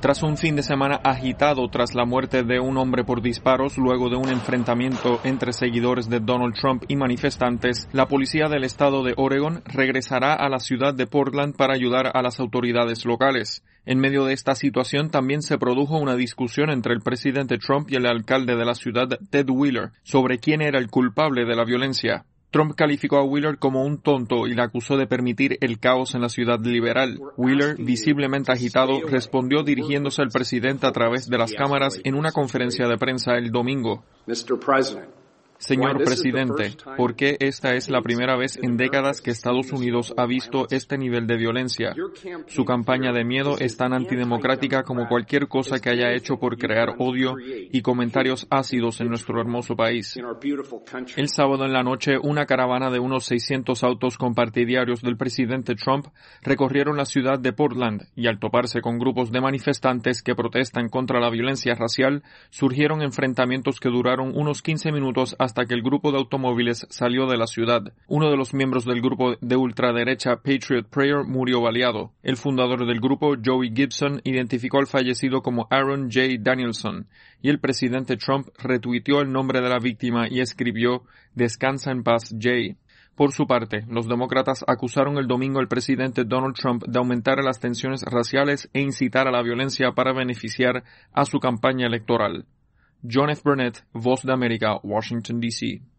Tras un fin de semana agitado tras la muerte de un hombre por disparos luego de un enfrentamiento entre seguidores de Donald Trump y manifestantes, la policía del estado de Oregon regresará a la ciudad de Portland para ayudar a las autoridades locales. En medio de esta situación también se produjo una discusión entre el presidente Trump y el alcalde de la ciudad, Ted Wheeler, sobre quién era el culpable de la violencia. Trump calificó a Wheeler como un tonto y le acusó de permitir el caos en la ciudad liberal. Wheeler, visiblemente agitado, respondió dirigiéndose al presidente a través de las cámaras en una conferencia de prensa el domingo. Señor presidente, ¿por qué esta es la primera vez en décadas que Estados Unidos ha visto este nivel de violencia? Su campaña de miedo es tan antidemocrática como cualquier cosa que haya hecho por crear odio y comentarios ácidos en nuestro hermoso país. El sábado en la noche, una caravana de unos 600 autos con partidarios del presidente Trump recorrieron la ciudad de Portland y al toparse con grupos de manifestantes que protestan contra la violencia racial, surgieron enfrentamientos que duraron unos 15 minutos hasta que el grupo de automóviles salió de la ciudad. Uno de los miembros del grupo de ultraderecha Patriot Prayer murió baleado. El fundador del grupo, Joey Gibson, identificó al fallecido como Aaron J. Danielson, y el presidente Trump retuiteó el nombre de la víctima y escribió «Descansa en paz, Jay». Por su parte, los demócratas acusaron el domingo al presidente Donald Trump de aumentar las tensiones raciales e incitar a la violencia para beneficiar a su campaña electoral. John F. Burnett, Voz de América, Washington, D.C.